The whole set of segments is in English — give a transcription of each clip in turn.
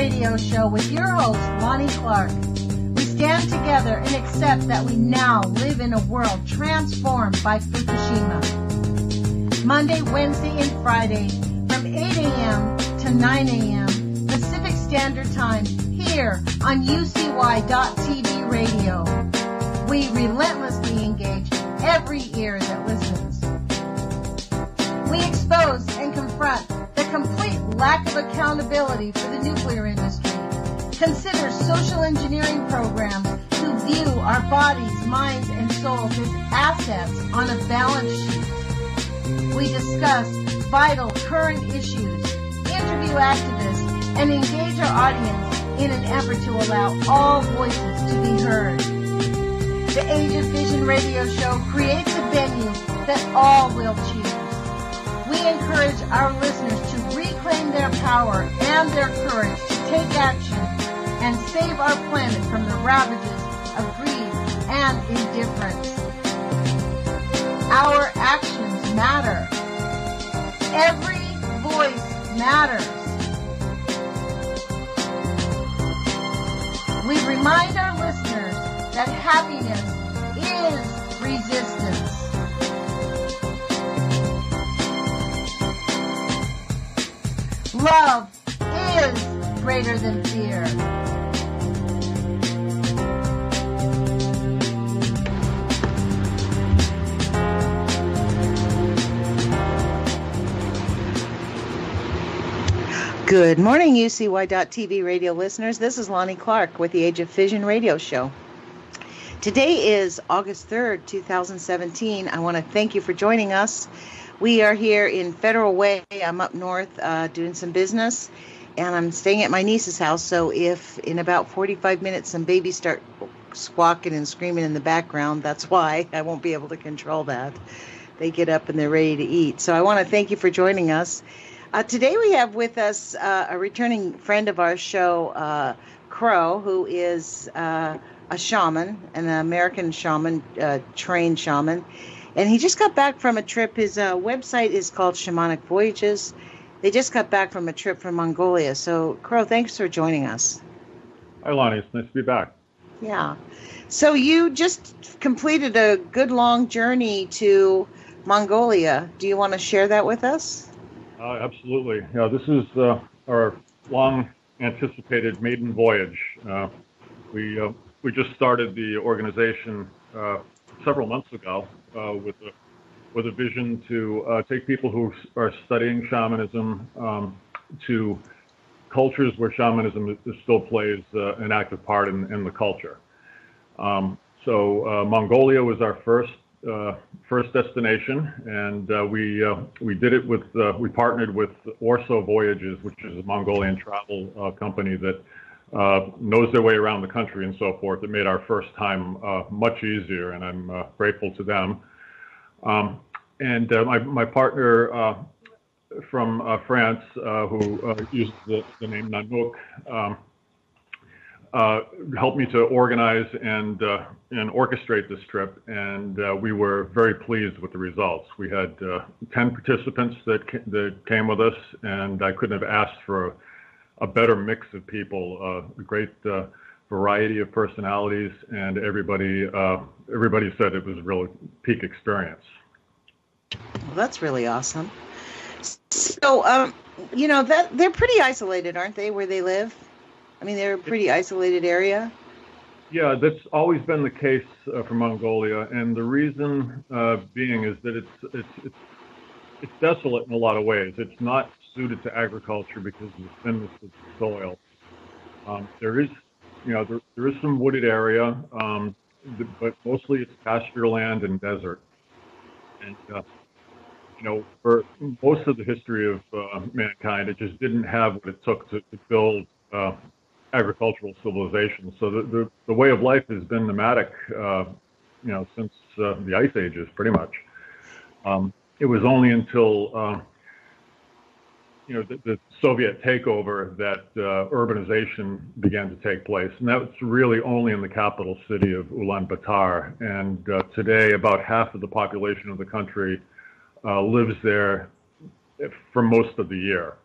Radio Show with your host, Lonnie Clark. We stand together and accept that we now live in a world transformed by Fukushima. Monday, Wednesday, and Friday from 8 a.m. to 9 a.m. Pacific Standard Time here on UCY.TV Radio. We relentlessly engage every ear that listens. We expose and confront the complete lack of accountability for the nuclear industry. Consider social engineering programs who view our bodies, minds, and souls as assets on a balance sheet. We discuss vital current issues, interview activists, and engage our audience in an effort to allow all voices to be heard. The Age of Vision Radio Show creates a venue that all will choose. We encourage our listeners to reclaim their power and their courage to take action and save our planet from the ravages of greed and indifference. Our actions matter. Every voice matters. We remind our listeners that happiness is resistance. Love is greater than fear. Good morning, UCY.TV radio listeners. This is Lonnie Clark with the Age of Vision Radio Show. Today is August 3rd, 2017. I want to thank you for joining us. We are here in Federal Way. I'm up north doing some business, and I'm staying at my niece's house. So if in about 45 minutes some babies start squawking and screaming in the background, that's why. I won't be able to control that. They get up and they're ready to eat. So I want to thank you for joining us. Today we have with us a returning friend of our show, Crow, who is a shaman, an American shaman, trained shaman. And he just got back from a trip. His website is called Shamanic Voyages. They just got back from a trip from Mongolia. So, Crow, thanks for joining us. Hi, Lonnie. It's nice to be back. Yeah. So you just completed a good long journey to Mongolia. Do you want to share that with us? Absolutely. Yeah, this is our long-anticipated maiden voyage. We just started the organization several months ago with a vision to take people who are studying shamanism to cultures where shamanism still plays an active part in the culture. So Mongolia was our first destination, and we did it with we partnered with Orso Voyages, which is a Mongolian travel company that knows their way around the country and so forth. It made our first time much easier, and I'm grateful to them. And my partner from France, who uses the name Nanook, helped me to organize and orchestrate this trip, and we were very pleased with the results. We had 10 participants that came with us, and I couldn't have asked for a better mix of people, a great variety of personalities, and everybody said it was a real peak experience. Well, that's really awesome. So, that they're pretty isolated, aren't they, where they live? I mean, they're a pretty isolated area. Yeah, that's always been the case for Mongolia, and the reason being is that it's desolate in a lot of ways. It's not suited to agriculture because of the thinness of the soil. There is some wooded area, but mostly it's pasture land and desert. And for most of the history of mankind, it just didn't have what it took to build agricultural civilization. So the way of life has been nomadic, since the Ice Ages, pretty much. It was only until the Soviet takeover that urbanization began to take place, and that was really only in the capital city of Ulaanbaatar. And today, about half of the population of the country lives there for most of the year.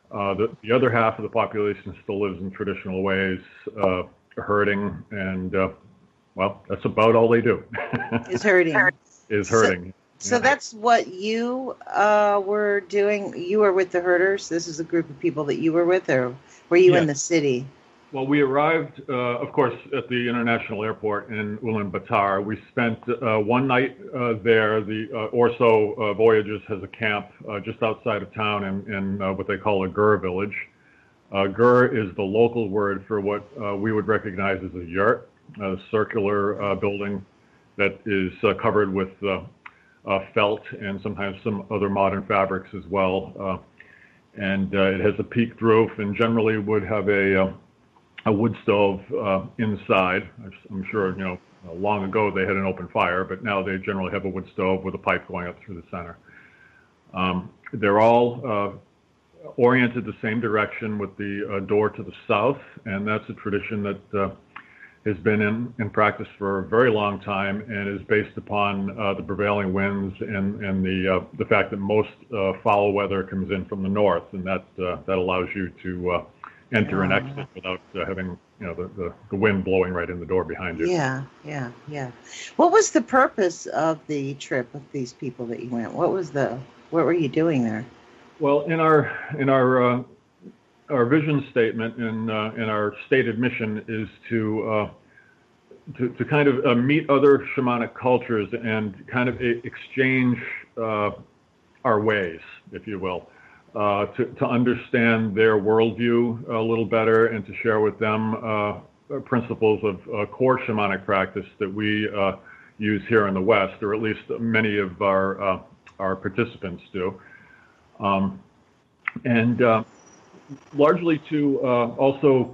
The other half of the population still lives in traditional ways, herding, and well, that's about all they do. Is herding. Is herding. So that's what you were doing. You were with the herders. This is a group of people that you were with, or were you in the city? Well, we arrived, of course, at the international airport in Ulaanbaatar. We spent one night there. The Orso Voyages has a camp just outside of town in what they call a gur village. Gur is the local word for what we would recognize as a yurt, a circular building that is covered with felt and sometimes some other modern fabrics as well. And it has a peaked roof and generally would have a wood stove inside. I'm sure, long ago they had an open fire, but now they generally have a wood stove with a pipe going up through the center. They're all oriented the same direction with the door to the south, and that's a tradition that has been in practice for a very long time and is based upon the prevailing winds and the fact that most foul weather comes in from the north, and that allows you to enter and exit without having the wind blowing right in the door behind you. Yeah. What was the purpose of the trip with these people that you went? What were you doing there? Well, in our vision statement and our stated mission is to kind of meet other shamanic cultures and kind of exchange our ways, if you will. To understand their worldview a little better and to share with them principles of core shamanic practice that we use here in the West, or at least many of our participants do. And largely to also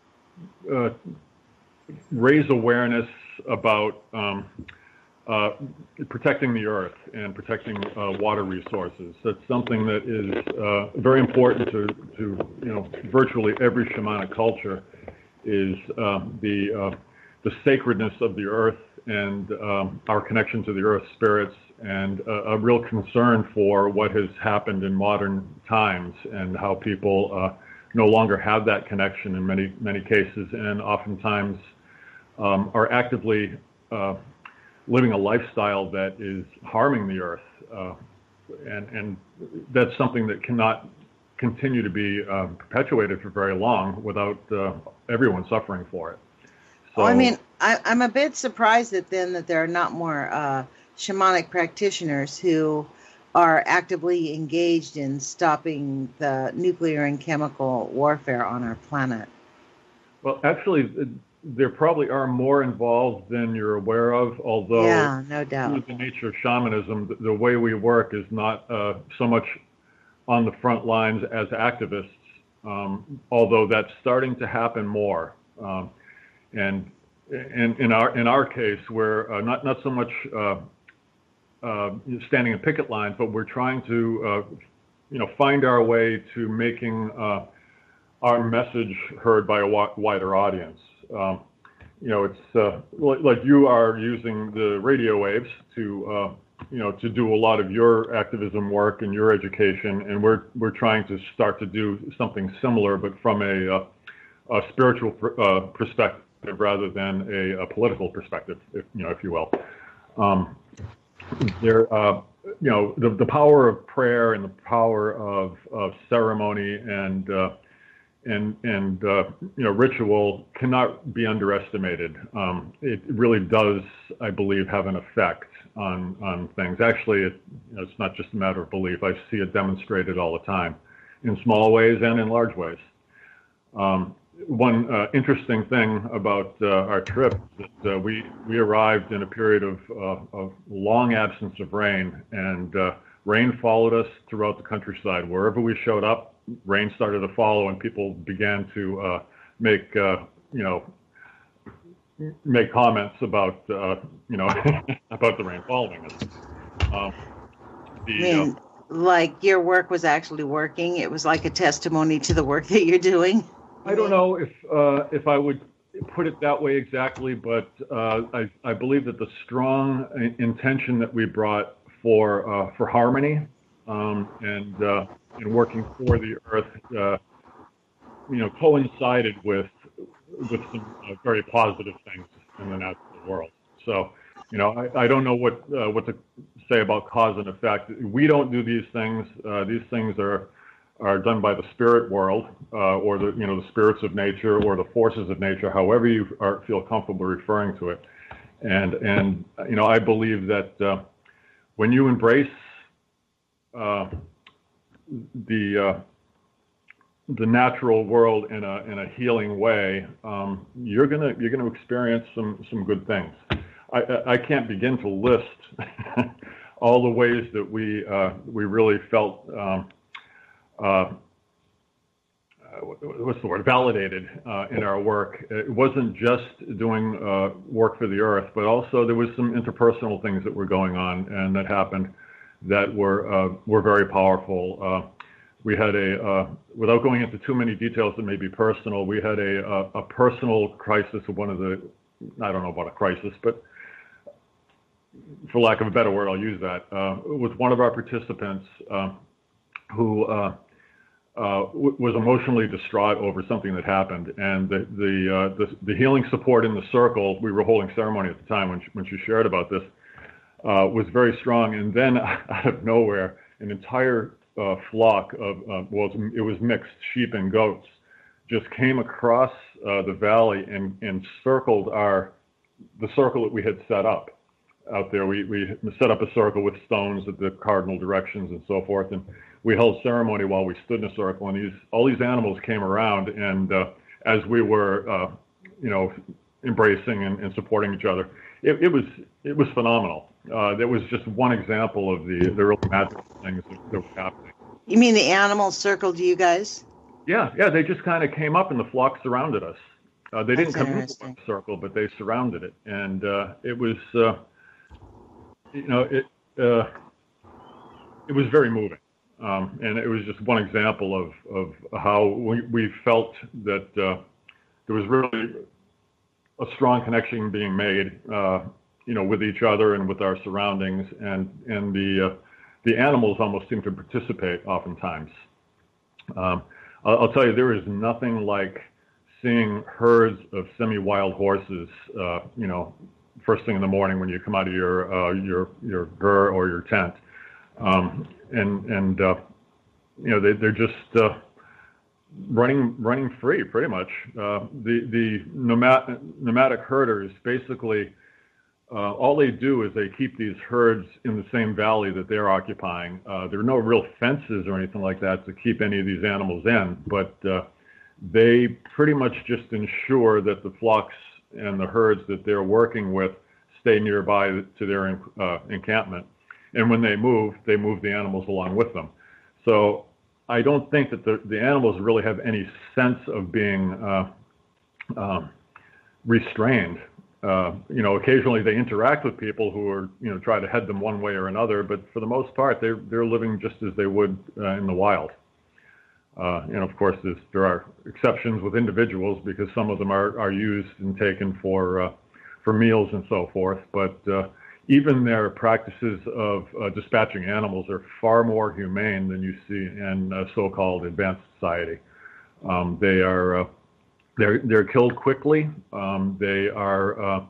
raise awareness about protecting the earth and protecting water resources. That's something that is very important to virtually every shamanic culture, is the sacredness of the earth and our connection to the earth spirits, and a real concern for what has happened in modern times and how people no longer have that connection in many cases, and oftentimes are actively living a lifestyle that is harming the earth, and that's something that cannot continue to be perpetuated for very long without everyone suffering for it. So, I mean, I'm a bit surprised that there are not more shamanic practitioners who are actively engaged in stopping the nuclear and chemical warfare on our planet. Well, actually, there probably are more involved than you're aware of, although yeah, no doubt. The nature of shamanism, the way we work is not so much on the front lines as activists, although that's starting to happen more. And in our case, we're not so much standing in picket lines, but we're trying to find our way to making our message heard by a wider audience. It's like you are using the radio waves to do a lot of your activism work and your education, and we're trying to start to do something similar, but from a spiritual perspective rather than a political perspective, if you will. The power of prayer and the power of ceremony and ritual cannot be underestimated. It really does, I believe, have an effect on things. Actually, it's not just a matter of belief. I see it demonstrated all the time, in small ways and in large ways. One interesting thing about our trip is that we arrived in a period of long absence of rain, and rain followed us throughout the countryside. Wherever we showed up, rain started to follow, and people began to make comments about about the rain following us. Like your work was actually working. It was like a testimony to the work that you're doing. I don't know if I would put it that way exactly, but I believe that the strong intention that we brought for harmony and working for the earth, coincided with some very positive things in the natural world. So, I don't know what to say about cause and effect. We don't do these things. These things are done by the spirit world, or the spirits of nature, or the forces of nature, however you feel comfortable referring to it. And I believe that when you embrace the natural world in a healing way, you're gonna experience some good things. I can't begin to list all the ways that we really felt what's the word, validated in our work. It wasn't just doing work for the earth, but also there was some interpersonal things that were going on and that happened that were very powerful. We had without going into too many details that may be personal, we had a personal crisis of one of the, I don't know about a crisis, but for lack of a better word, I'll use that, with one of our participants who was emotionally distraught over something that happened, and the healing support in the circle, we were holding ceremony at the time when she shared about this, was very strong. And then out of nowhere, an entire flock of, it was mixed sheep and goats, just came across the valley and circled the circle that we had set up out there. We set up a circle with stones at the cardinal directions and so forth, and we held ceremony while we stood in a circle, and all these animals came around, and as we were, embracing and supporting each other, it was phenomenal. That was just one example of the really magical things that were happening. You mean the animals circled you guys? Yeah, they just kind of came up, and the flock surrounded us. They didn't come into the circle, but they surrounded it, and it was, it was very moving. And it was just one example of how we felt that there was really a strong connection being made, with each other and with our surroundings, and the animals almost seemed to participate oftentimes. I'll tell you, there is nothing like seeing herds of semi-wild horses, first thing in the morning when you come out of your gur or your tent. They're just running free, pretty much. The nomadic herders, basically, all they do is they keep these herds in the same valley that they're occupying. There are no real fences or anything like that to keep any of these animals in, but they pretty much just ensure that the flocks and the herds that they're working with stay nearby to their encampment. And when they move the animals along with them. So I don't think that the animals really have any sense of being restrained. Occasionally they interact with people who are, try to head them one way or another, but for the most part, they're living just as they would in the wild. And of course, there are exceptions with individuals because some of them are used and taken for meals and so forth, but even their practices of dispatching animals are far more humane than you see in so-called advanced society. They're killed quickly. They are,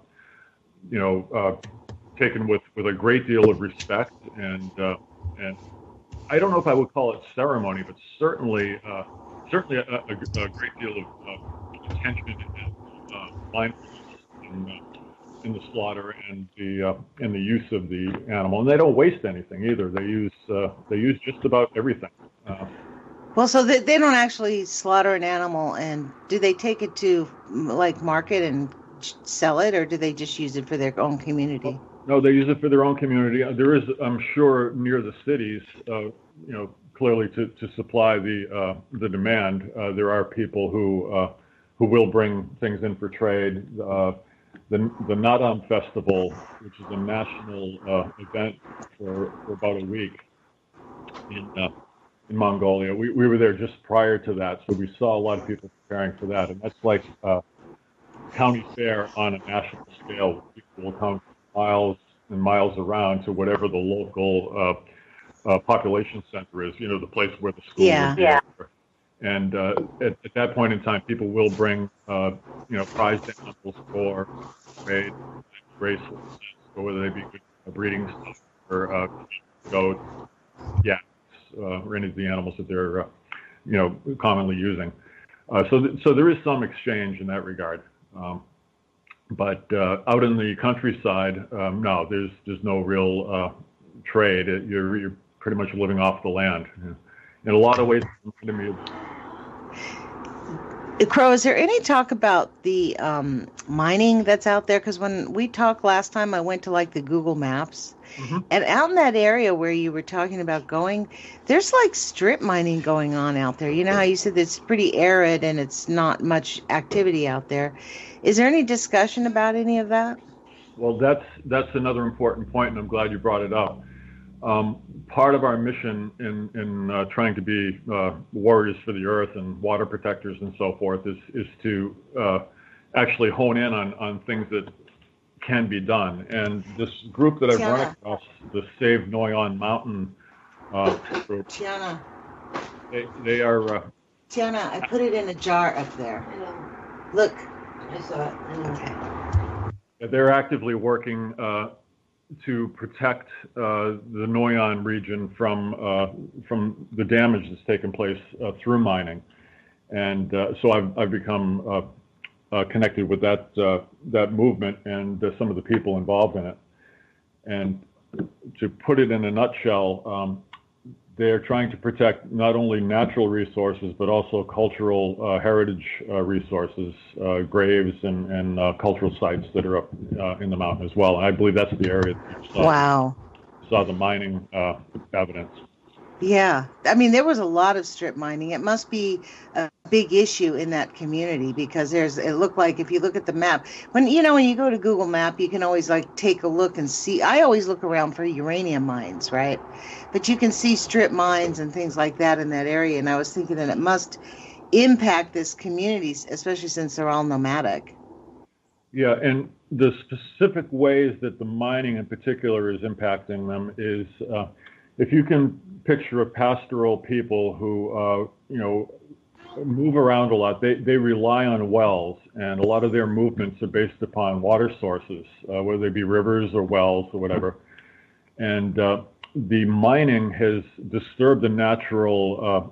taken with a great deal of respect, and I don't know if I would call it ceremony, but certainly a great deal of attention and mindfulness in the slaughter and the use of the animal, and they don't waste anything either. They use just about everything. Well, so they don't actually slaughter an animal, and do they take it to market and sell it, or do they just use it for their own community? No, they use it for their own community. There is, I'm sure, near the cities, clearly to supply the demand. There are people who will bring things in for trade. The Naadam Festival, which is a national event for about a week in Mongolia. We were there just prior to that, so we saw a lot of people preparing for that, and that's like county fair on a national scale. People will come miles and miles around to whatever the local population center is, the place where the school is. Yeah. And at that point in time, people will bring, prized animals for trade, bracelets, or whether they be good breeding stock or goats, yaks, or any of the animals that they're, commonly using. So there is some exchange in that regard. But out in the countryside, no, there's no real trade. You're pretty much living off the land. In a lot of ways, Crow, is there any talk about the mining that's out there? Because when we talked last time, I went to like the Google Maps, and out in that area where you were talking about going, there's like strip mining going on out there. You know how you said it's pretty arid and it's not much activity out there. Is there any discussion about any of that? Well, that's another important point, and I'm glad you brought it up. Part of our mission in trying to be warriors for the earth and water protectors and so forth is to actually hone in on things that can be done. And this group that I've run across, the Save Noyon Mountain group, Tiana, they are... Tiana, I put it in a jar up there. Look. I saw it. Okay. They're actively working to protect the Noyon region from the damage that's taken place through mining, and so I've become connected with that movement and some of the people involved in it. And to put it in a nutshell, they're trying to protect not only natural resources but also cultural heritage resources, graves and cultural sites that are up in the mountain as well. And I believe that's the area that you saw the mining evidence. Yeah, I mean, there was a lot of strip mining. It must be a big issue in that community because it looked like, if you look at the map, when you go to Google Map, you can always like take a look and see. I always look around for uranium mines, right? But you can see strip mines and things like that in that area. And I was thinking that it must impact this community, especially since they're all nomadic. Yeah, and the specific ways that the mining in particular is impacting them is, if you can picture a pastoral people who, move around a lot, they rely on wells, and a lot of their movements are based upon water sources, whether they be rivers or wells or whatever. And the mining has disturbed the natural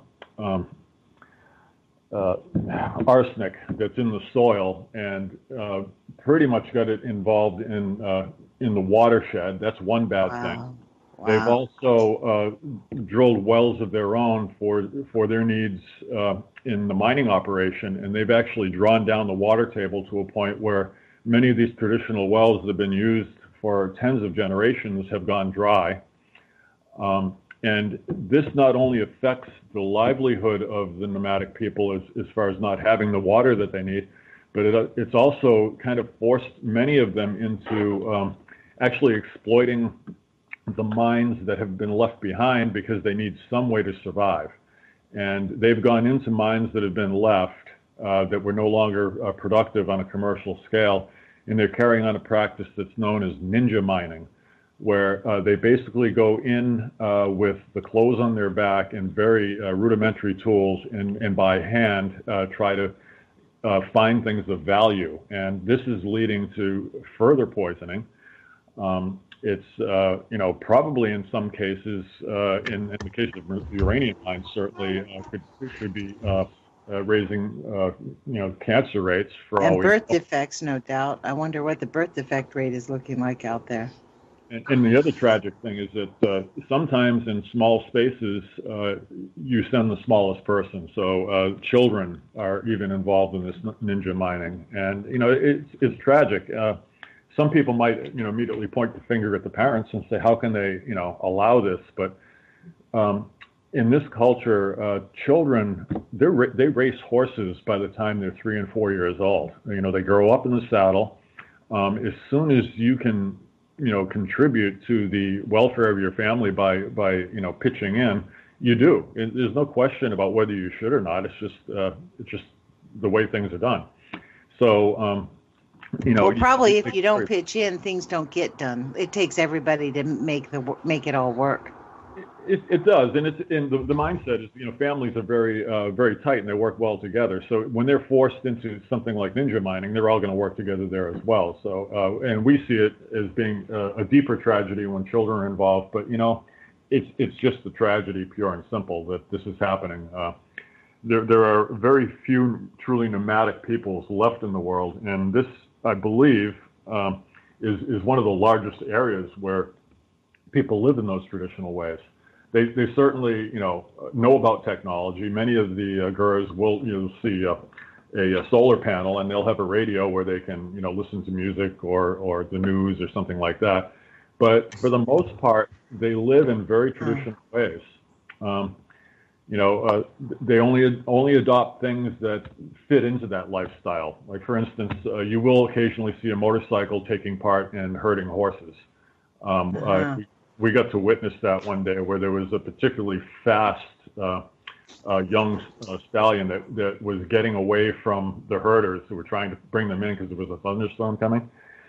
arsenic that's in the soil and pretty much got it involved in the watershed. That's one bad thing. Wow. They've also drilled wells of their own for their needs in the mining operation, and they've actually drawn down the water table to a point where many of these traditional wells that have been used for tens of generations have gone dry. And this not only affects the livelihood of the nomadic people as far as not having the water that they need, but it's also kind of forced many of them into actually exploiting the mines that have been left behind because they need some way to survive. And they've gone into mines that have been left that were no longer productive on a commercial scale, and they're carrying on a practice that's known as ninja mining, where they basically go in with the clothes on their back and very rudimentary tools and by hand try to find things of value. And this is leading to further poisoning. It's, probably in some cases, in the case of uranium mines, certainly could be raising, cancer rates for all. And birth defects, no doubt. I wonder what the birth defect rate is looking like out there. And the other tragic thing is that sometimes in small spaces, you send the smallest person. So children are even involved in this ninja mining. And, it's tragic. Some people might, immediately point the finger at the parents and say, how can they, allow this? But in this culture, children, they race horses by the time they're 3 and 4 years old. They grow up in the saddle. As soon as you can, contribute to the welfare of your family by pitching in, you do. There's no question about whether you should or not. It's just the way things are done. So, well, probably if you don't pitch in, things don't get done. It takes everybody to make it all work. It does, and the mindset is, families are very tight and they work well together. So when they're forced into something like ninja mining, they're all going to work together there as well. So and we see it as being a deeper tragedy when children are involved. But it's just a tragedy, pure and simple, that this is happening. There are very few truly nomadic peoples left in the world, and this, I believe, is one of the largest areas where people live in those traditional ways. They certainly, know about technology. Many of the Gurus will, see a solar panel, and they'll have a radio where they can, listen to music or the news or something like that. But for the most part, they live in very traditional ways. They only adopt things that fit into that lifestyle. Like, for instance, you will occasionally see a motorcycle taking part in herding horses. We got to witness that one day where there was a particularly fast young stallion that was getting away from the herders who were trying to bring them in because there was a thunderstorm coming.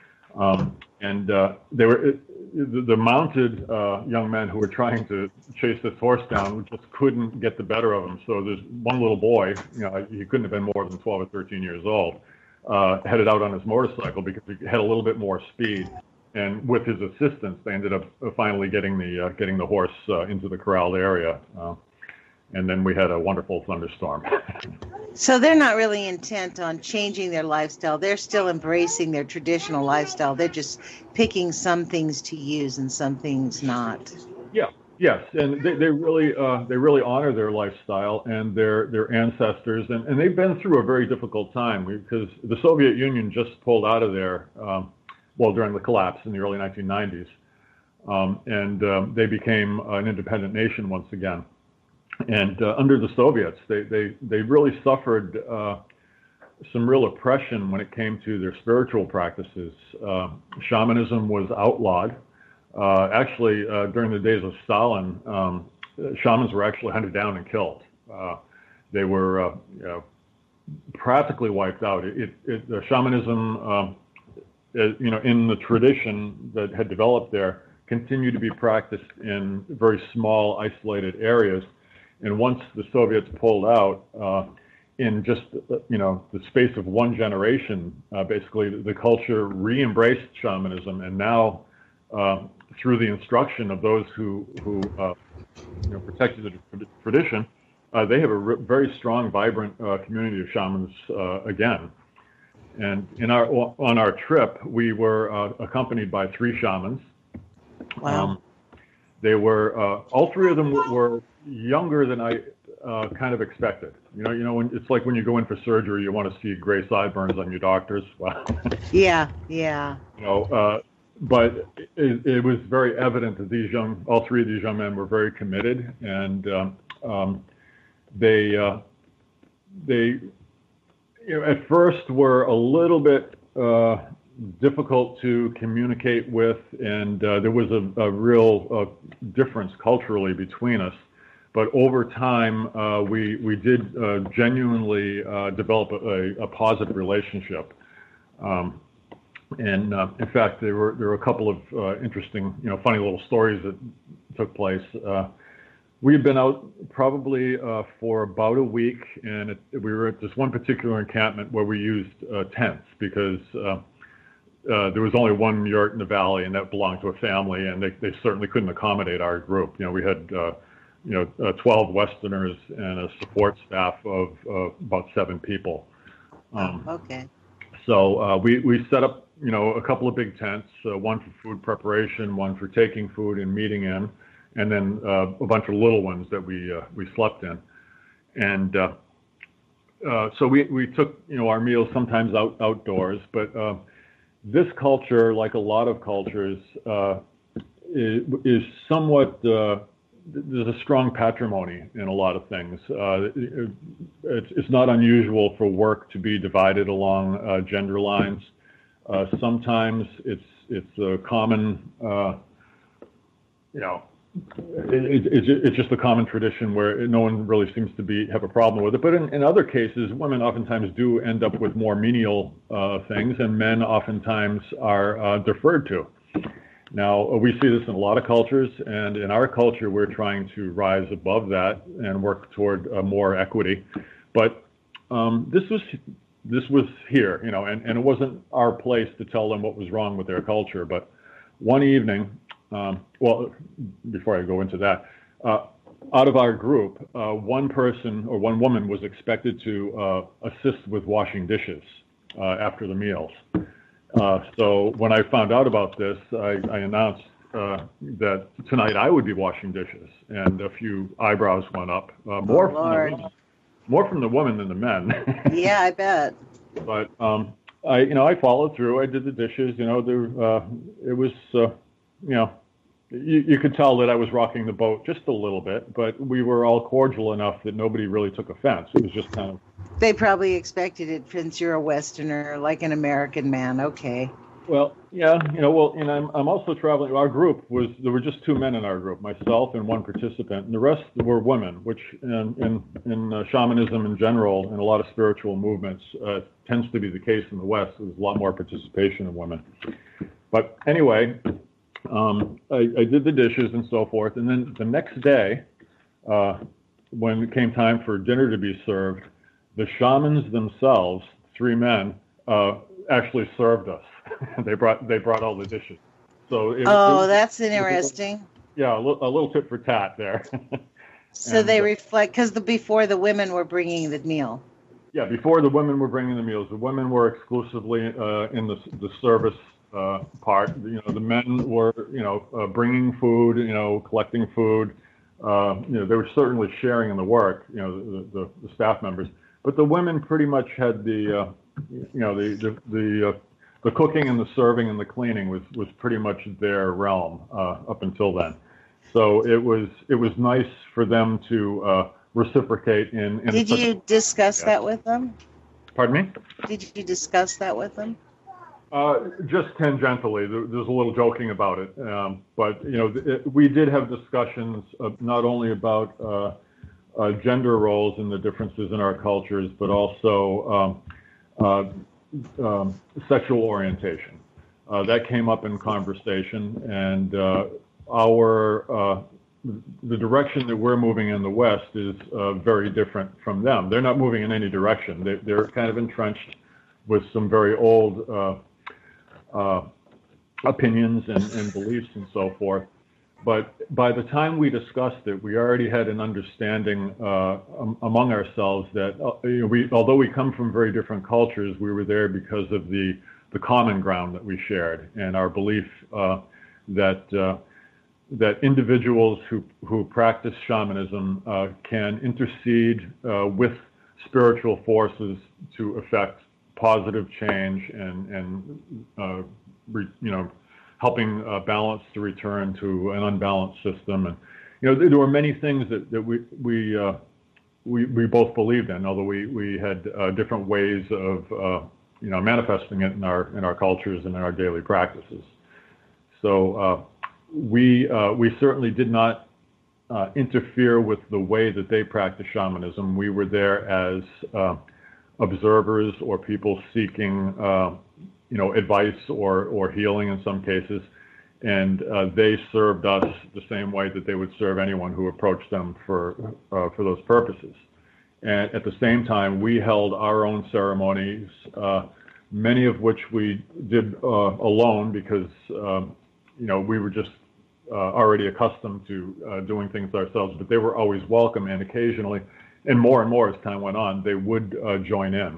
They were the mounted young men who were trying to chase this horse down just couldn't get the better of him. So there's one little boy, he couldn't have been more than 12 or 13 years old, headed out on his motorcycle because he had a little bit more speed. And with his assistance, they ended up finally getting the horse into the corralled area. And then we had a wonderful thunderstorm. So they're not really intent on changing their lifestyle. They're still embracing their traditional lifestyle. They're just picking some things to use and some things not. Yeah. Yes, and they really honor their lifestyle and their ancestors, and they've been through a very difficult time because the Soviet Union just pulled out of there. During the collapse in the early 1990s, and they became an independent nation once again. And under the Soviets, they really suffered some real oppression when it came to their spiritual practices. Shamanism was outlawed. Actually, during the days of Stalin, shamans were actually hunted down and killed. They were practically wiped out. Shamanism, in the tradition that had developed there, continued to be practiced in very small, isolated areas. And once the Soviets pulled out, in just the space of one generation, basically the culture re-embraced shamanism, and now through the instruction of those who protected the tradition, they have a very strong, vibrant community of shamans again. And on our trip, we were accompanied by 3 shamans. Wow. They were all 3 of them were younger than I kind of expected. When it's like when you go in for surgery, you want to see gray sideburns on your doctors. Wow. Yeah. But it was very evident that all 3 of these young men were very committed, and they at first were a little bit difficult to communicate with, and there was a real difference culturally between us. But over time, we did genuinely develop a positive relationship. And in fact, there were a couple of interesting, funny little stories that took place. We had been out probably for about a week, and we were at this one particular encampment where we used tents because there was only one yurt in the valley, and that belonged to a family, and they certainly couldn't accommodate our group. We had 12 Westerners and a support staff of about 7 people. Okay. So we set up a couple of big tents, one for food preparation, one for taking food and meeting in, and then a bunch of little ones that we slept in. And so we took our meals sometimes outdoors, but this culture, like a lot of cultures, is somewhat there's a strong patrimony in a lot of things. It's not unusual for work to be divided along gender lines. Sometimes it's a common it's just a common tradition where no one really seems to have a problem with it. But in other cases, women oftentimes do end up with more menial things, and men oftentimes are deferred to. Now, we see this in a lot of cultures, and in our culture, we're trying to rise above that and work toward more equity. But this was here, and it wasn't our place to tell them what was wrong with their culture. But one evening, well, before I go into that, out of our group, one person or one woman was expected to assist with washing dishes after the meals. So when I found out about this, I announced that tonight I would be washing dishes, and a few eyebrows went up. More from the women than the men. Yeah, I bet. But I followed through. I did the dishes. It was you could tell that I was rocking the boat just a little bit, but we were all cordial enough that nobody really took offense. It was just kind of. They probably expected it since you're a Westerner, like an American man. Okay. Well, yeah, and I'm also traveling. Our group there were just two men in our group, myself and one participant, and the rest were women, which in shamanism in general and a lot of spiritual movements tends to be the case in the West. There's a lot more participation of women. But anyway, I did the dishes and so forth, and then the next day, when it came time for dinner to be served, the shamans themselves, three men, actually served us. They brought all the dishes. So that's interesting. Yeah, a little tit for tat there. So they reflect, because before the women were bringing the meal. Yeah, before the women were bringing the meals, the women were exclusively in the service part. The men were bringing food, collecting food. They were certainly sharing in the work. The staff members, but the women pretty much had the cooking and the serving and the cleaning was pretty much their realm up until then. So it was nice for them to reciprocate in. Did you discuss that with them? Pardon me? Did you discuss that with them? Just tangentially. There's a little joking about it, but we did have discussions not only about gender roles and the differences in our cultures, but also sexual orientation. That came up in conversation, and the direction that we're moving in the West is very different from them. They're not moving in any direction. They're kind of entrenched with some very old opinions and beliefs and so forth. But by the time we discussed it, we already had an understanding among ourselves that although we come from very different cultures, we were there because of the common ground that we shared and our belief that individuals who practice shamanism can intercede with spiritual forces to affect positive change and helping balance to return to an unbalanced system. And there were many things that we both believed in, although we had different ways of manifesting it in our cultures and in our daily practices. So we certainly did not interfere with the way that they practice shamanism. We were there as observers or people seeking advice or healing in some cases, and they served us the same way that they would serve anyone who approached them for those purposes. And at the same time, we held our own ceremonies, many of which we did alone because we were just already accustomed to doing things ourselves. But they were always welcome, and occasionally, and more as time went on, they would join in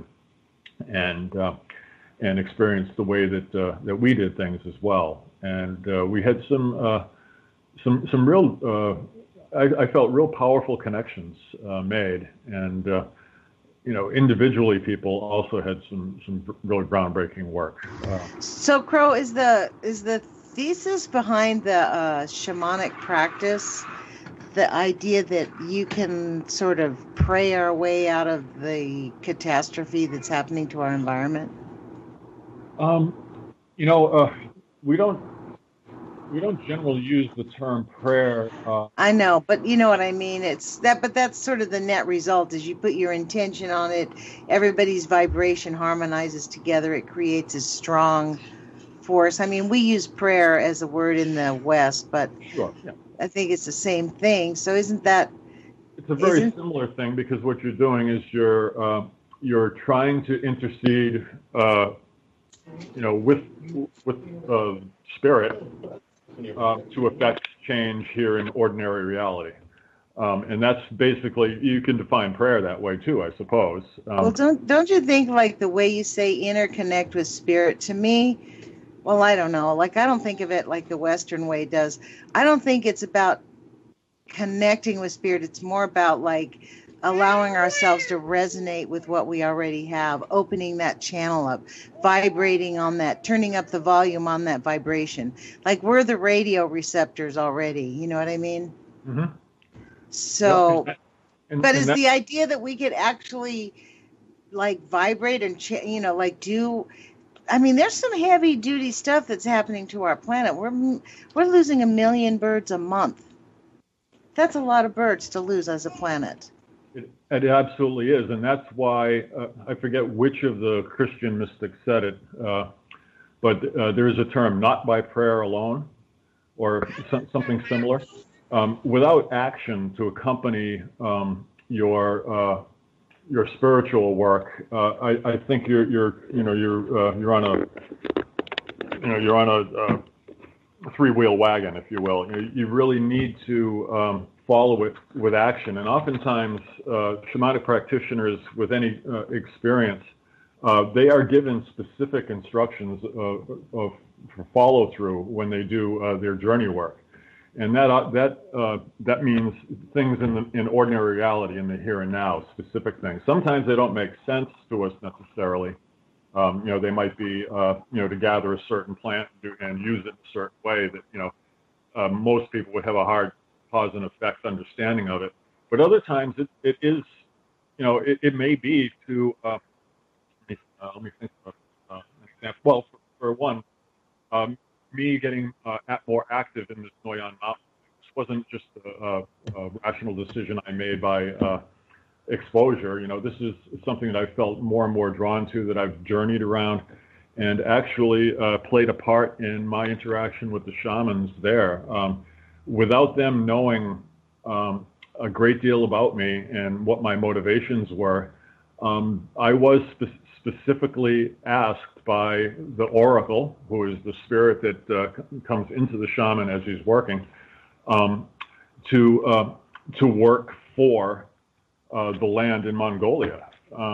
and experience the way that we did things as well. And we had some real, I felt real powerful connections made, and individually people also had some really groundbreaking work. So Crow, is the thesis behind the shamanic practice the idea that you can sort of pray our way out of the catastrophe that's happening to our environment? We don't generally use the term prayer. I know, but you know what I mean. But that's sort of the net result. Is you put your intention on it, everybody's vibration harmonizes together. It creates a strong force. I mean, we use prayer as a word in the West, but Sure. Yeah. I think it's the same thing. So isn't that? It's a very similar thing, because what you're doing is you're trying to intercede, with spirit to affect change here in ordinary reality. And that's basically, you can define prayer that way too, I suppose. Well, don't you think, like, the way you say interconnect with spirit, to me, well, I don't know. Like, I don't think of it like the Western way does. I don't think it's about connecting with spirit. It's more about, like, allowing ourselves to resonate with what we already have, opening that channel up, vibrating on that, turning up the volume on that vibration. Like, we're the radio receptors already. You know what I mean? Mm-hmm. So, but is the idea that we could actually, like, vibrate and, like, do, I mean, there's some heavy duty stuff that's happening to our planet. We're losing 1 million birds a month. That's a lot of birds to lose as a planet. It absolutely is. And that's why, I forget which of the Christian mystics said it, but there is a term, not by prayer alone, or something similar. Without action to accompany your spiritual work, I think you're on a three-wheel wagon, if you will. You really need to follow it with action. And oftentimes, shamanic practitioners with any experience, they are given specific instructions of follow through when they do their journey work. And that means things in ordinary reality, in the here and now, specific things. Sometimes they don't make sense to us necessarily. They might be, to gather a certain plant and use it in a certain way that, most people would have a hard cause and effect understanding of it. But other times it is, it may be to, let me think of an example. Well, for one, me getting more active in this Noyon Mountain. This wasn't just a rational decision I made by exposure. This is something that I felt more and more drawn to, that I've journeyed around, and actually played a part in my interaction with the shamans there. Without them knowing a great deal about me and what my motivations were, I was specifically asked by the oracle, who is the spirit that comes into the shaman as he's working, to work for the land in Mongolia,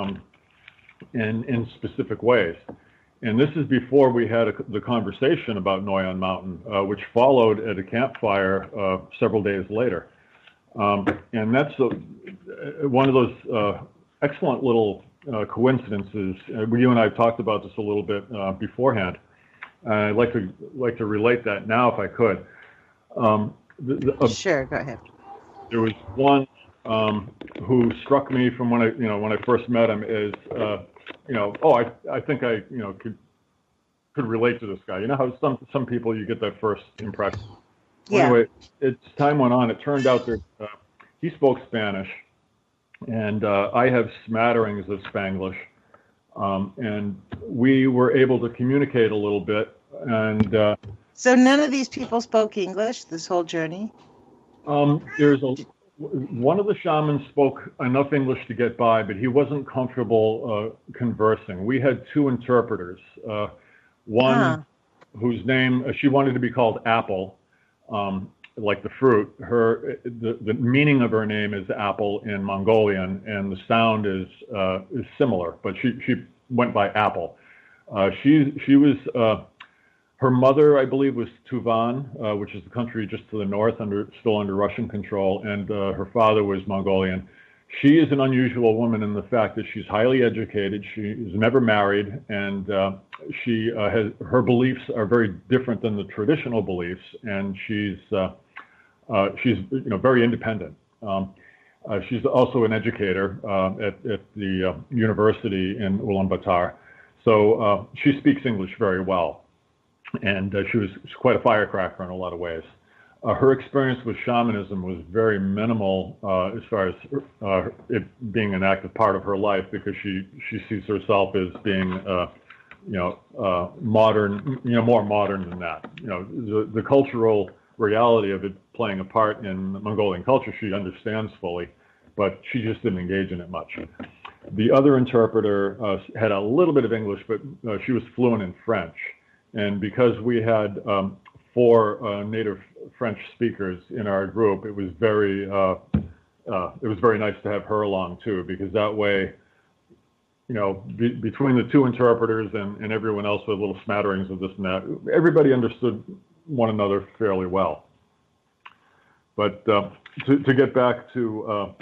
in specific ways. And this is before we had the conversation about Noyon Mountain, which followed at a campfire several days later. And that's one of those excellent little coincidences. You and I talked about this a little bit beforehand. I'd like to relate that now, if I could. Sure, go ahead. There was one who struck me from when I first met him as I think I could relate to this guy. You know how some people, you get that first impression. Yeah. Anyway, as time went on, it turned out that he spoke Spanish, and I have smatterings of Spanglish, and we were able to communicate a little bit. And so none of these people spoke English this whole journey? One of the shamans spoke enough English to get by, but he wasn't comfortable conversing. We had two interpreters. One whose name, she wanted to be called Apple, like the fruit. The meaning of her name is apple in Mongolian, and the sound is similar, but she went by Apple. She was, her mother, I believe, was Tuvan, which is the country just to the north, still under Russian control, and her father was Mongolian. She is an unusual woman in the fact that she's highly educated. She is never married, and her beliefs are very different than the traditional beliefs, and she's very independent. She's also an educator at the university in Ulaanbaatar, so she speaks English very well. And she's quite a firecracker in a lot of ways. Her experience with shamanism was very minimal as far as it being an active part of her life, because she sees herself as being modern, more modern than that. The cultural reality of it playing a part in Mongolian culture, she understands fully, but she just didn't engage in it much. The other interpreter had a little bit of English, but she was fluent in French. And because we had 4 native French speakers in our group, it was very nice to have her along too, because that way, between the 2 interpreters and everyone else with little smatterings of this and that, everybody understood one another fairly well. But to get back to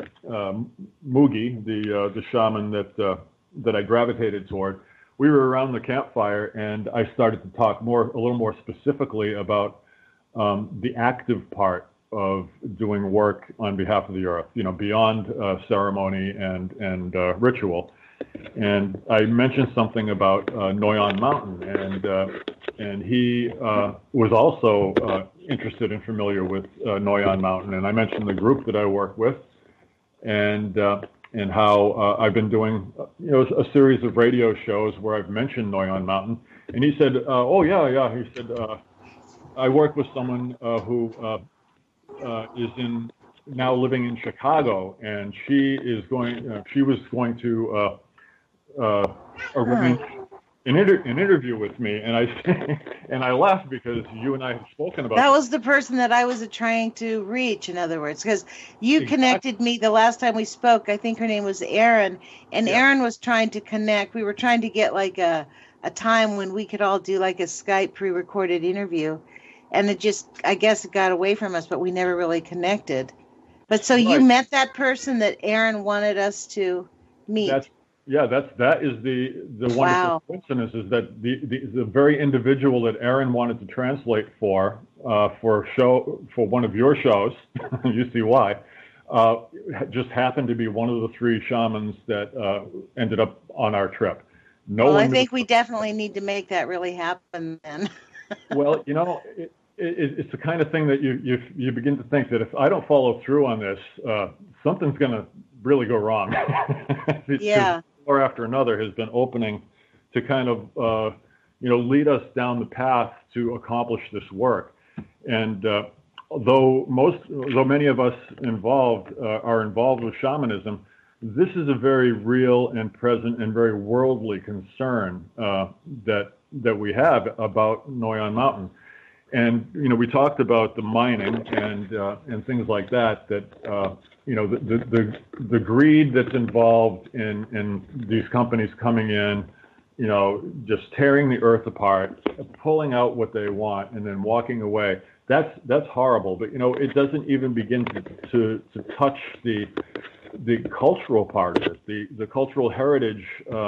Mugi, the shaman that I gravitated toward, we were around the campfire, and I started to talk a little more specifically about the active part of doing work on behalf of the earth, beyond ceremony and ritual. And I mentioned something about Noyon Mountain, and he was also interested and familiar with Noyon Mountain. And I mentioned the group that I work with, and how I've been doing a series of radio shows where I've mentioned Noyon Mountain. And he said, "Oh yeah." He said, "I work with someone who is now living in Chicago, and she was going to arrange an interview with me." And I laughed because you and I have spoken about that. Was the person that I was trying to reach, in other words, because you connected me the last time we spoke. I think her name was Erin, and yeah. Erin was trying to connect. We were trying to get like a time when we could all do like a Skype pre-recorded interview, and I guess it got away from us, but we never really connected. But so you met that person that Erin wanted us to meet. That is the wonderful coincidence, is that the very individual that Erin wanted to translate for one of your shows, you see why, just happened to be one of the 3 shamans that ended up on our trip. I think we definitely need to make that really happen then. Well, it's the kind of thing that you begin to think that if I don't follow through on this, something's going to really go wrong. Yeah. Or after another has been opening to kind of lead us down the path to accomplish this work. And though many of us are involved with shamanism, this is a very real and present and very worldly concern that we have about Noyon Mountain. And we talked about the mining and things like that. The greed that's involved in these companies coming in, just tearing the earth apart, pulling out what they want, and then walking away. That's horrible. But it doesn't even begin to touch the cultural part of it, the cultural heritage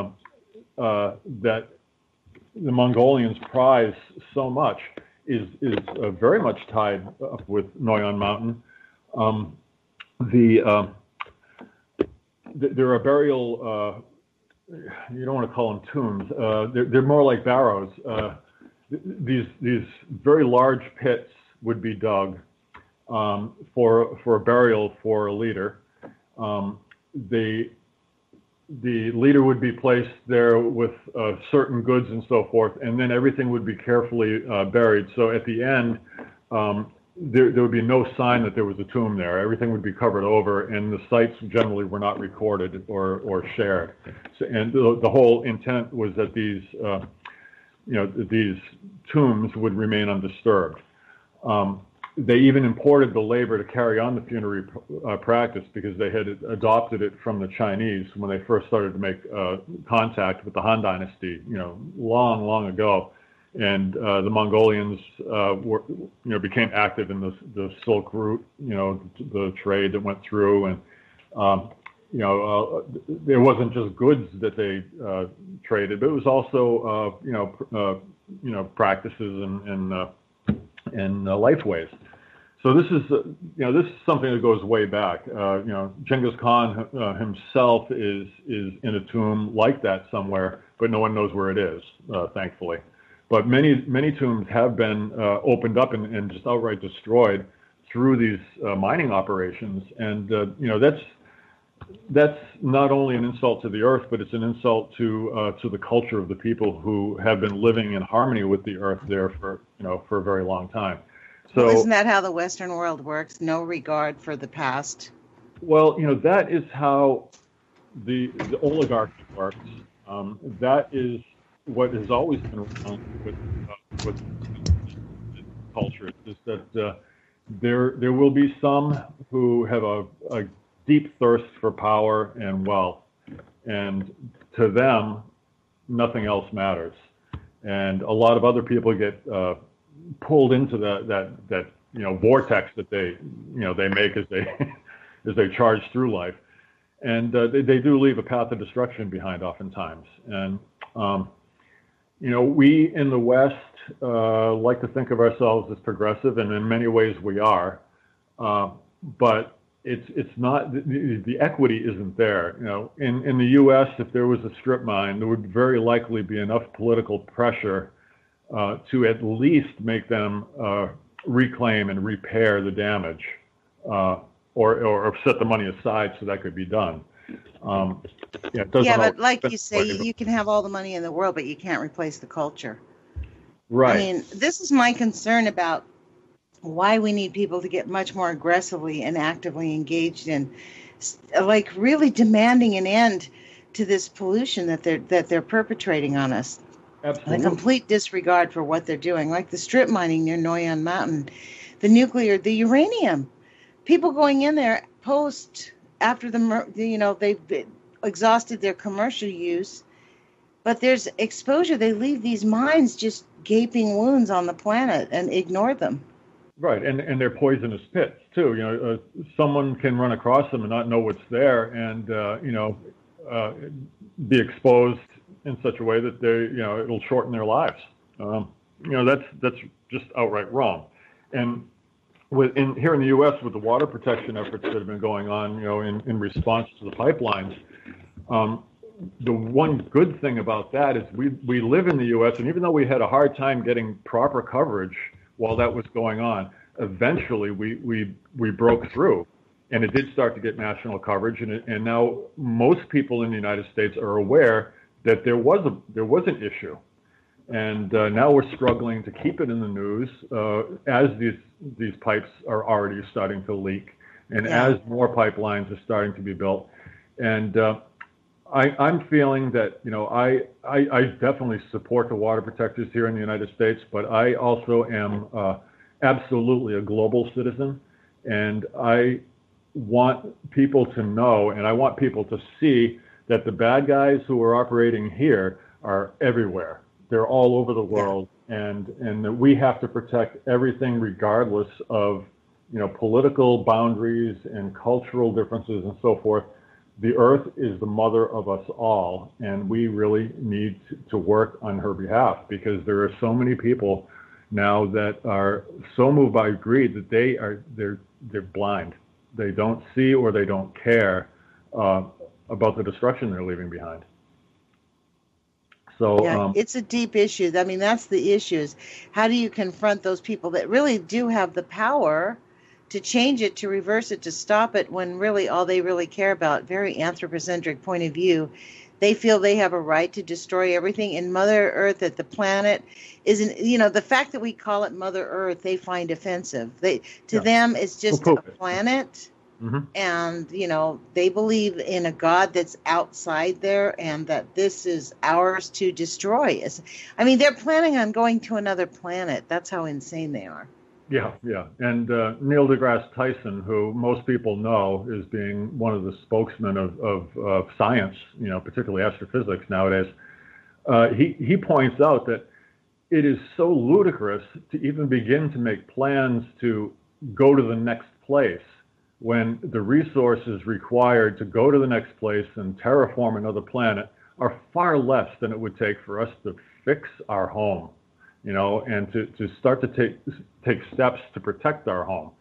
that the Mongolians prize so much is very much tied up with Noyon Mountain. There are burial, you don't want to call them tombs, they're more like barrows. These very large pits would be dug for a burial for a leader. The leader would be placed there with certain goods and so forth, and then everything would be carefully buried. So at the end, there would be no sign that there was a tomb there. Everything would be covered over, and the sites generally were not recorded or shared. So, and the whole intent was that these tombs would remain undisturbed. They even imported the labor to carry on the funerary practice because they had adopted it from the Chinese when they first started to make contact with the Han Dynasty, long ago. And the Mongolians became active in the Silk Route, the trade that went through, and there wasn't just goods that they traded, but it was also practices and life ways. So this is something that goes way back. Genghis Khan himself is in a tomb like that somewhere, but no one knows where it is, thankfully. But many tombs have been opened up and just outright destroyed through these mining operations, and that's not only an insult to the earth, but it's an insult to the culture of the people who have been living in harmony with the earth there for a very long time. So, well, isn't that how the Western world works? No regard for the past. well, that is how the oligarchy works. That is what has always been around with culture. Is that there will be some who have a deep thirst for power and wealth, and to them, nothing else matters. And a lot of other people get pulled into that vortex that they make as they as they charge through life, and they do leave a path of destruction behind oftentimes. And we in the West like to think of ourselves as progressive, and in many ways we are, but it's not, the equity isn't there. In the U.S., if there was a strip mine, there would very likely be enough political pressure to at least make them reclaim and repair the damage, or set the money aside so that could be done. But like you say, you can have all the money in the world, but you can't replace the culture. Right. I mean, this is my concern about why we need people to get much more aggressively and actively engaged in, like, really demanding an end to this pollution that they're perpetrating on us. Absolutely. A complete disregard for what they're doing, like the strip mining near Noyon Mountain, the uranium. People going in there after they've exhausted their commercial use, but there's exposure. They leave these mines just gaping wounds on the planet and ignore them. Right, and they're poisonous pits too. Someone can run across them and not know what's there, and be exposed in such a way that it'll shorten their lives. That's just outright wrong. And here in the U.S., with the water protection efforts that have been going on, in response to the pipelines, the one good thing about that is we live in the U.S., and even though we had a hard time getting proper coverage while that was going on, eventually we broke through, and it did start to get national coverage, and now most people in the United States are aware that there was an issue, and now we're struggling to keep it in the news as these pipes are already starting to leak, and as more pipelines are starting to be built, and I'm feeling that I definitely support the water protectors here in the United States, but I also am absolutely a global citizen, and I want people to know, and I want people to see that the bad guys who are operating here are everywhere. They're all over the world, and that we have to protect everything regardless of political boundaries and cultural differences and so forth. The earth is the mother of us all, and we really need to work on her behalf, because there are so many people now that are so moved by greed that they're blind. They don't see or they don't care about the destruction they're leaving behind. So it's a deep issue. I mean, that's the issue, is how do you confront those people that really do have the power to change it, to reverse it, to stop it, when really all they really care about, very anthropocentric point of view, they feel they have a right to destroy everything. And Mother Earth, that the planet isn't, the fact that we call it Mother Earth, they find offensive. To them, it's just a planet. Mm-hmm. And, they believe in a God that's outside there, and that this is ours to destroy. I mean, they're planning on going to another planet. That's how insane they are. Yeah. And Neil deGrasse Tyson, who most people know as being one of the spokesmen of science, particularly astrophysics nowadays, he points out that it is so ludicrous to even begin to make plans to go to the next place when the resources required to go to the next place and terraform another planet are far less than it would take for us to fix our home, and to start to take steps to protect our home.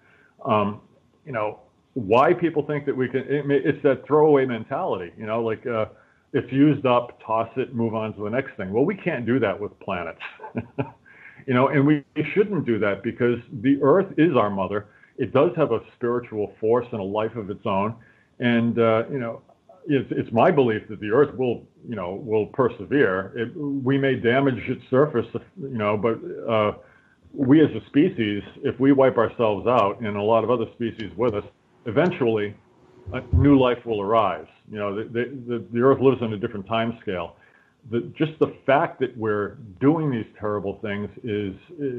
Why people think that we can, it's that throwaway mentality, it's used up, toss it, move on to the next thing. Well, we can't do that with planets, and we shouldn't do that, because the Earth is our mother. It does have a spiritual force and a life of its own, And it's my belief that the Earth will persevere. We may damage its surface, but we as a species, if we wipe ourselves out and a lot of other species with us, eventually new life will arise. The Earth lives on a different time scale. Just the fact that we're doing these terrible things is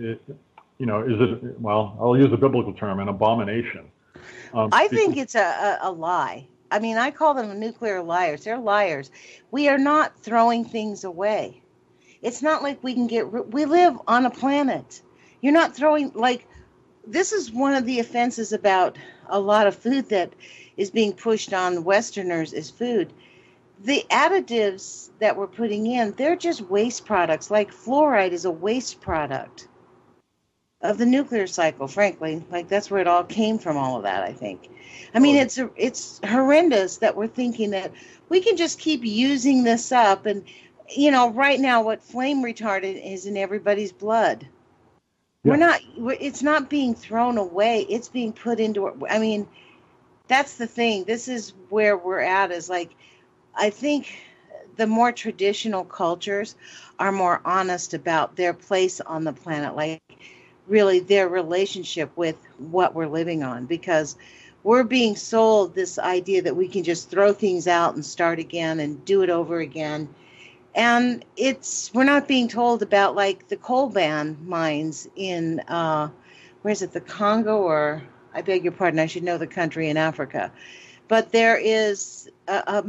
I'll use a biblical term, an abomination. I think it's a lie. I mean, I call them nuclear liars. They're liars. We are not throwing things away. It's not like we can we live on a planet. You're not throwing, this is one of the offenses about a lot of food that is being pushed on Westerners is food. The additives that we're putting in, they're just waste products. Like fluoride is a waste product of the nuclear cycle, frankly. That's where it all came from, all of that, I think. I mean, it's horrendous that we're thinking that we can just keep using this up. And, right now what flame retardant is in everybody's blood. Yeah. It's not being thrown away. It's being put into, that's the thing. This is where we're at is I think the more traditional cultures are more honest about their place on the planet, really their relationship with what we're living on, because we're being sold this idea that we can just throw things out and start again and do it over again. And we're not being told about the coltan mines in, where is it, the Congo, or I beg your pardon, I should know the country in Africa. But there is a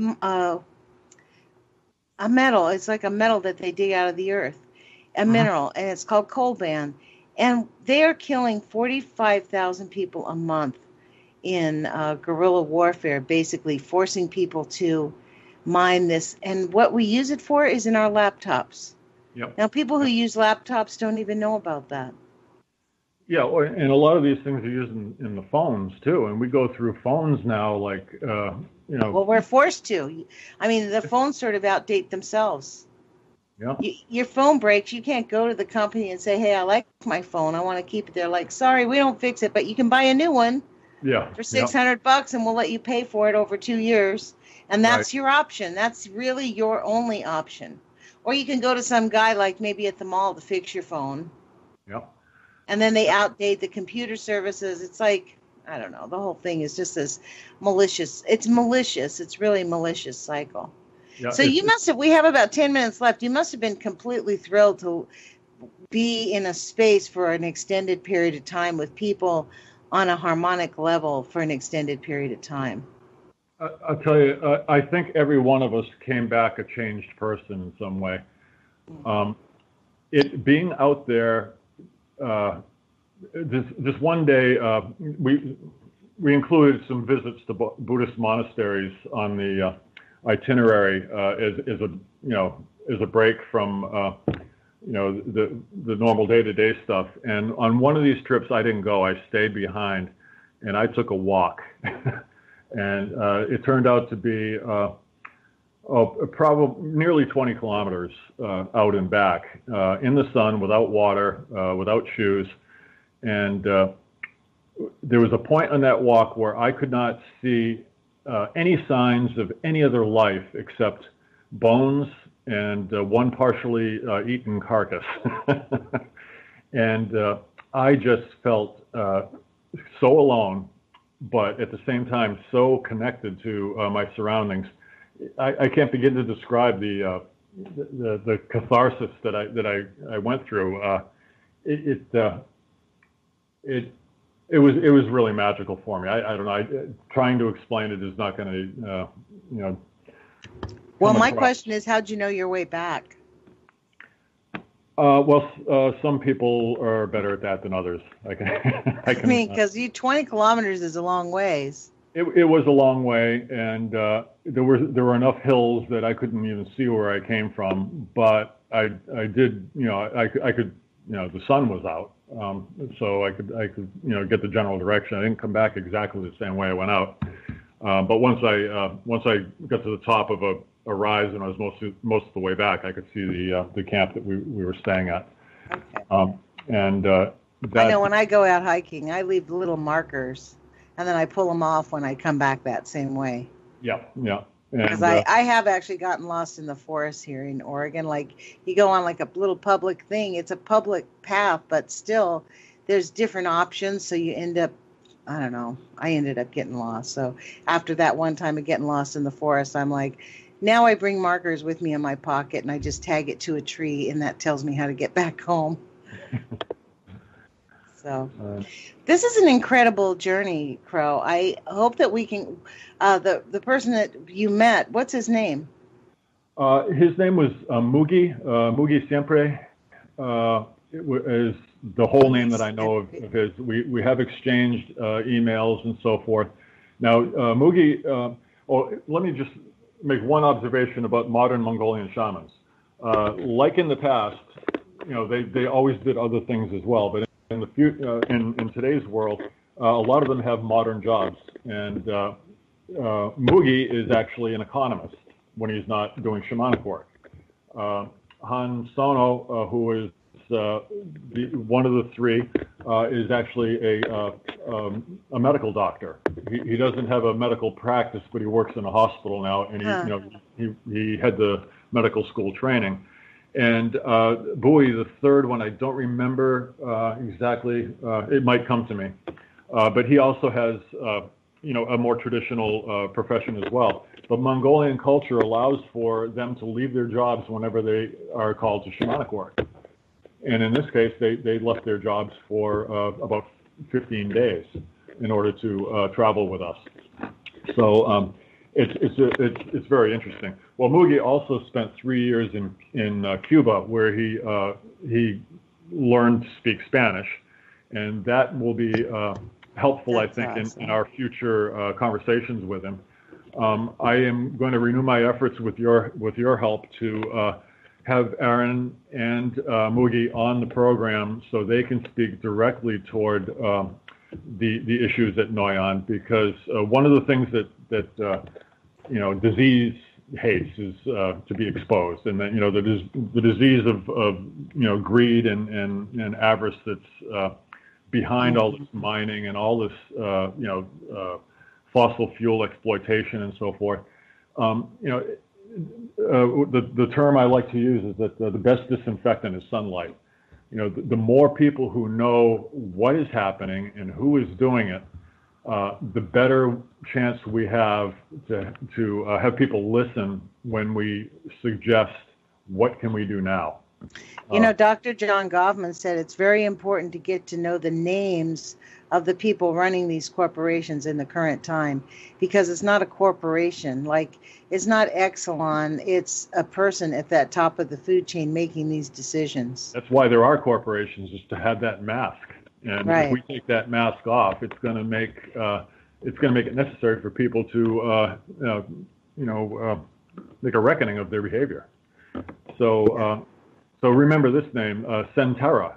metal. It's like a metal that they dig out of the earth, a mineral, and it's called coltan. And they are killing 45,000 people a month in guerrilla warfare, basically forcing people to mine this. And what we use it for is in our laptops. Yep. Now, people who use laptops don't even know about that. Yeah, and a lot of these things are used in the phones too, and we go through phones now Well, we're forced to. I mean, the phones sort of outdate themselves. Yeah. Your phone breaks, you can't go to the company and say, hey, I like my phone, I want to keep it. They're like, sorry, we don't fix it, but you can buy a new one for $600 and we'll let you pay for it over 2 years. And that's your option. That's really your only option. Or you can go to some guy maybe at the mall to fix your phone. Yeah. And then they outdate the computer services. It's I don't know. The whole thing is just this malicious. It's malicious. It's really malicious cycle. Yeah, so we have about 10 minutes left. You must have been completely thrilled to be in a space for an extended period of time with people on a harmonic level for an extended period of time. I'll tell you, I think every one of us came back a changed person in some way. Being out there, this one day, we included some visits to Buddhist monasteries on the itinerary as a break from the normal day-to-day stuff. And on one of these trips, I didn't go. I stayed behind, and I took a walk. And it turned out to be probably nearly 20 kilometers out and back in the sun, without water, without shoes. And there was a point on that walk where I could not see any signs of any other life except bones and one partially eaten carcass. And I just felt so alone, but at the same time so connected to my surroundings. I can't begin to describe the catharsis that I went through. It was really magical for me. I don't know. Trying to explain it is not going to Well, my question is, how'd you know your way back? Some people are better at that than others. I mean, because 20 kilometers is a long ways. It was a long way, and there were enough hills that I couldn't even see where I came from. But I did, I could, the sun was out, so I could get the general direction. I didn't come back exactly the same way I went out. But once I got to the top of a rise, and I was most of the way back, I could see the camp that we were staying at. Okay. I know when I go out hiking, I leave little markers and then I pull them off when I come back that same way. Yeah, yeah. Because I have actually gotten lost in the forest here in Oregon. Like, you go on like a little public thing. It's a public path, but still there's different options. So you end up, I don't know, I ended up getting lost. So after that one time of getting lost in the forest, I'm like, now I bring markers with me in my pocket and I just tag it to a tree, and that tells me how to get back home. So this is an incredible journey, Crow. I hope that we can, the person that you met, what's his name? His name was Mugi Siempre, is the whole name that I know of his. We have exchanged emails and so forth. Now, Mugi, let me just make one observation about modern Mongolian shamans. Like in the past, they always did other things as well, but in the future, in today's world, a lot of them have modern jobs, and Mugi is actually an economist when he's not doing shamanic work. Han Sono, who is one of the three, is actually a medical doctor. He doesn't have a medical practice, but he works in a hospital now, and he had the medical school training. And Bui, the third one, I don't remember exactly. It might come to me, but he also has a more traditional profession as well. But Mongolian culture allows for them to leave their jobs whenever they are called to shamanic work. And in this case, they left their jobs for about 15 days in order to travel with us. So it's very interesting. Well, Mugi also spent 3 years in Cuba, where he learned to speak Spanish, and that will be helpful, I think, awesome. in our future conversations with him. I am going to renew my efforts with your help to have Aaron and Mugi on the program so they can speak directly toward the issues at Noyon, because one of the things that disease hates is to be exposed, and then the disease of greed and avarice that's behind all this mining and all this fossil fuel exploitation and so forth. The term I like to use is that the best disinfectant is sunlight. The more people who know what is happening and who is doing it, the better chance we have to have people listen when we suggest what can we do now. Dr. John Goffman said it's very important to get to know the names of the people running these corporations in the current time, because it's not a corporation. Like, it's not Exelon, it's a person at that top of the food chain making these decisions. That's why there are corporations, is to have that mask. And right. If we take that mask off, it's going to make it necessary for people to make a reckoning of their behavior. So remember this name, Centerra,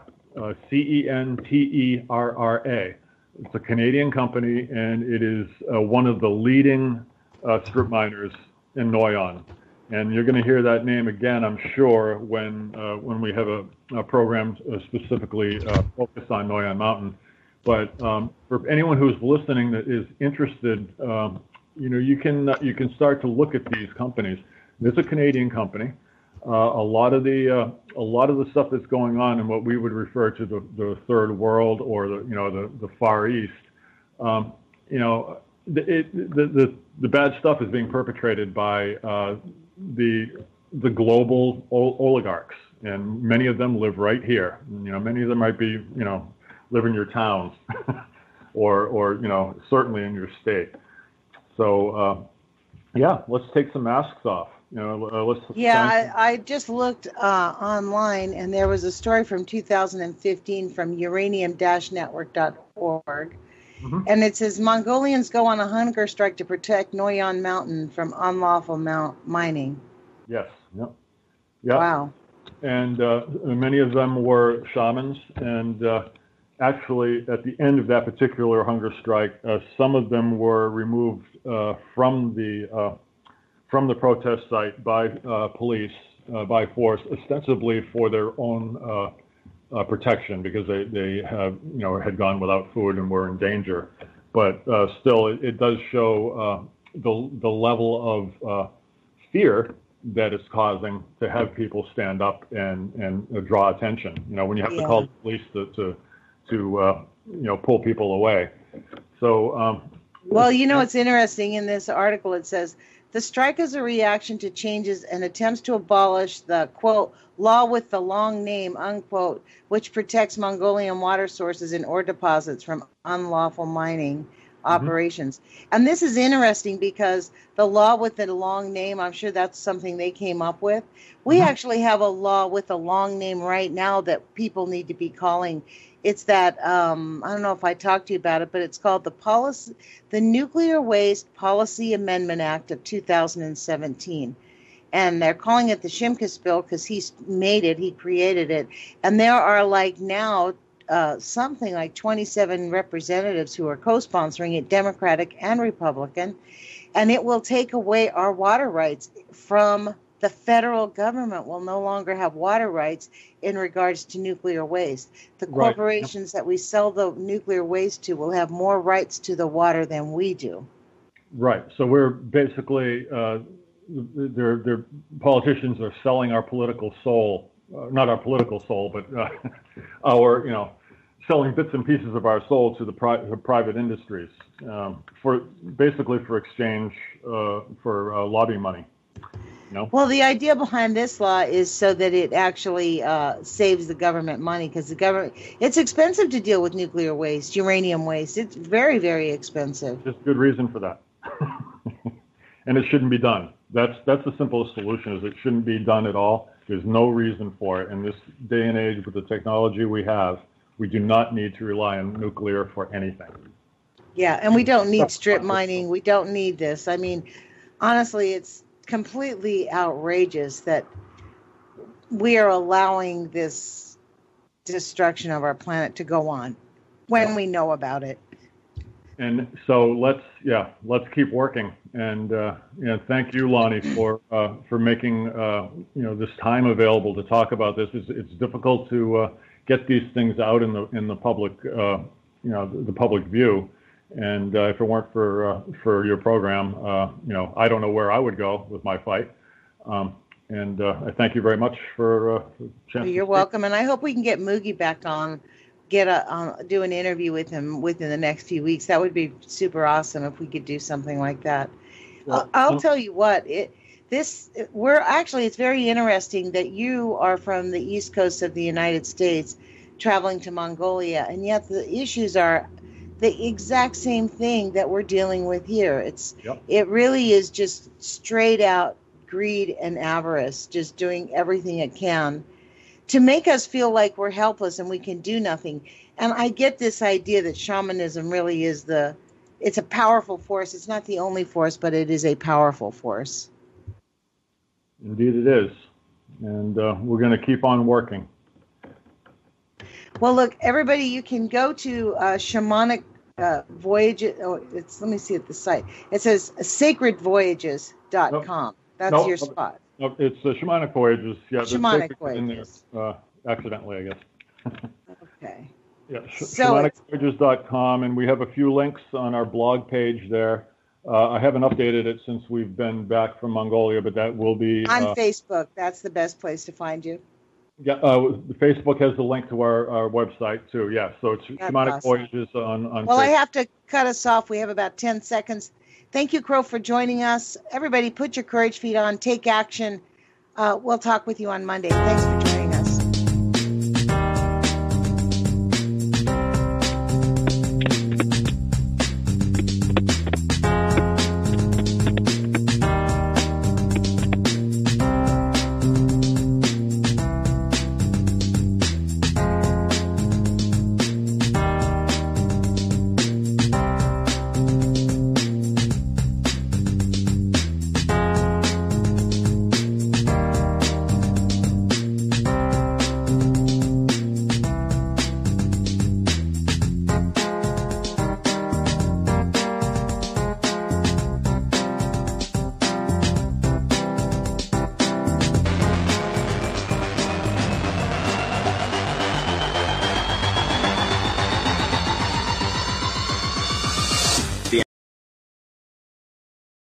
Centerra. It's a Canadian company, and it is one of the leading strip miners in Noyon. And you're going to hear that name again, I'm sure, when we have a program specifically focused on Noyon Mountain. But for anyone who's listening that is interested, you can start to look at these companies. It's a Canadian company. A lot of the stuff that's going on in what we would refer to the third world or the Far East, the bad stuff is being perpetrated by the global oligarchs, and many of them live right here. Many of them might be live in your towns, or certainly in your state. So let's take some masks off. I just looked online, and there was a story from 2015 from uranium-network.org, and it says Mongolians go on a hunger strike to protect Noyon Mountain from unlawful mining. Yes. Yep. Wow. And many of them were shamans, and actually, at the end of that particular hunger strike, some of them were removed from the protest site by police, by force, ostensibly for their own protection, because they have, had gone without food and were in danger. but still, it does show the level of fear that it's causing to have people stand up and draw attention. When you have to call the police to pull people away. So. Well, it's interesting. In this article, it says, the strike is a reaction to changes and attempts to abolish the, quote, law with the long name, unquote, which protects Mongolian water sources and ore deposits from unlawful mining operations. And this is interesting because the law with the long name, I'm sure that's something they came up with. We actually have a law with a long name right now that people need to be calling. It's that, I don't know if I talked to you about it, but it's called the Nuclear Waste Policy Amendment Act of 2017. And they're calling it the Shimkus Bill because he created it. And there are now something like 27 representatives who are co-sponsoring it, Democratic and Republican. And it will take away our water rights from the federal government. Will no longer have water rights in regards to nuclear waste. The corporations that we sell the nuclear waste to will have more rights to the water than we do. Right. So we're basically, their politicians are selling our political soul, not our political soul, but our, selling bits and pieces of our soul to the private industries for exchange for lobby money. Well, the idea behind this law is so that it actually saves the government money, because it's expensive to deal with nuclear waste, uranium waste. It's very, very expensive. There's good reason for that. And it shouldn't be done. That's the simplest solution, is it shouldn't be done at all. There's no reason for it. In this day and age with the technology we have, we do not need to rely on nuclear for anything. Yeah, and we don't need strip mining. We don't need this. I mean, honestly, it's completely outrageous that we are allowing this destruction of our planet to go on when we know about it. And so let's keep working. And thank you, Lonnie, for making this time available to talk about this. It's difficult to get these things out in the public the public view. And if it weren't for your program, I don't know where I would go with my fight. And I thank you very much for the chance. You're welcome, and I hope we can get Moogie back on, do an interview with him within the next few weeks. That would be super awesome if we could do something like that. Well, I'll tell you what, it's very interesting that you are from the East Coast of the United States, traveling to Mongolia, and yet the issues are the exact same thing that we're dealing with here. It really is just straight out greed and avarice, just doing everything it can to make us feel like we're helpless and we can do nothing. And I get this idea that shamanism really is it's a powerful force. It's not the only force, but it is a powerful force. Indeed it is. And we're going to keep on working. Well, look, everybody, you can go to Shamanic Voyages. Let me see at the site. It says sacredvoyages.com. That's your spot. No, it's Shamanic Voyages. Yeah, Shamanic Voyages. In there, accidentally, I guess. Okay. Yeah, shamanicvoyages.com, and we have a few links on our blog page there. I haven't updated it since we've been back from Mongolia, but that will be on Facebook. That's the best place to find you. Yeah, Facebook has the link to our website too. Yeah, so it's Shamanic Voyages on Well, Facebook. I have to cut us off. We have about 10 seconds. Thank you, Crow, for joining us. Everybody, put your courage feet on. Take action. We'll talk with you on Monday. Thanks for joining us.